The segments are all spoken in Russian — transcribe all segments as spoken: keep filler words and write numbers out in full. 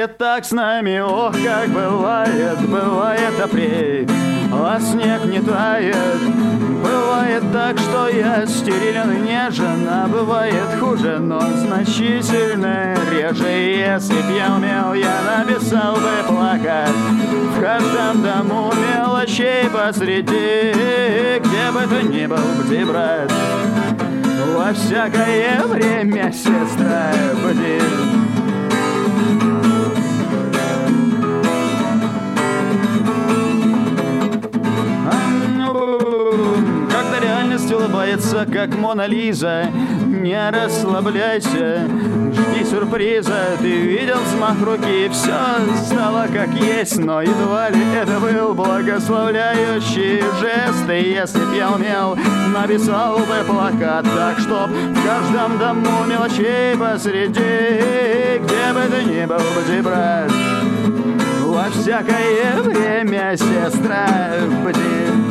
Бывает так с нами, ох, как бывает, бывает апрель, а снег не тает. Бывает так, что я стерилен и нежен, а бывает хуже, но значительно реже. Если б я умел, я написал бы плакат в каждом дому мелочей посреди, где бы ты ни был, где, брат, во всякое время, сестра, бди. Когда реальность улыбается, как Мона Лиза, не расслабляйся, жди сюрприза. Ты видел взмах руки, все стало как есть, но едва ли это был благословляющий жест. И если б я умел, написал бы плакат так, чтоб в каждом дому мелочей посреди, где бы ты ни был, бди, брат, во всякое время, сестра, бди.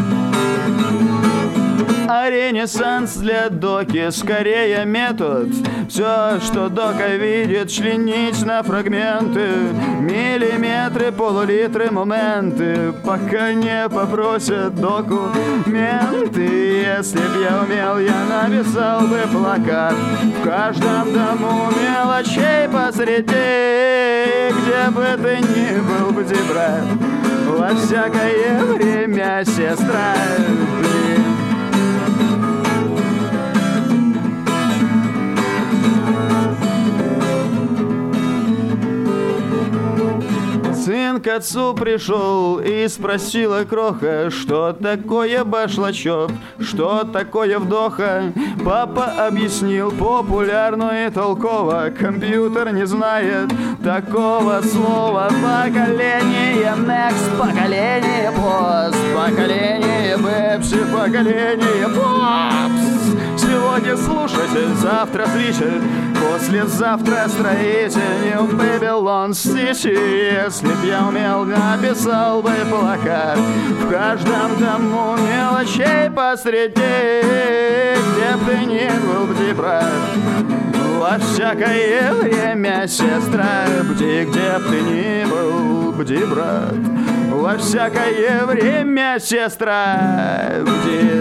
А ренессанс для доки скорее метод. Все, что дока видит, членить на фрагменты, миллиметры, полулитры, моменты, пока не попросят документы. Если б я умел, я написал бы плакат в каждом дому мелочей посреди, где бы ты ни был, бди, брат, во всякое время, сестра, бди. Сын к отцу пришел и спросила кроха, что такое башлачок, что такое вдоха. Папа объяснил популярно и толково, компьютер не знает такого слова. Поколение next, поколение post, поколение пепси, поколение попс. Сегодня слушатель, завтра зритель, послезавтра строитель New Babylon City. Если б я умел, написал бы плакат в каждом дому мелочей посреди, где б ты ни был, бди, брат, во всякое время, сестра, бди, где б ты ни был, бди, брат, во всякое время, сестра, бди.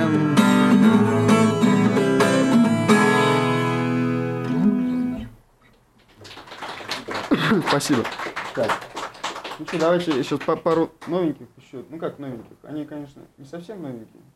Спасибо. Так. Ну что, давайте еще пару новеньких еще. Ну как новеньких? Они, конечно, не совсем новенькие.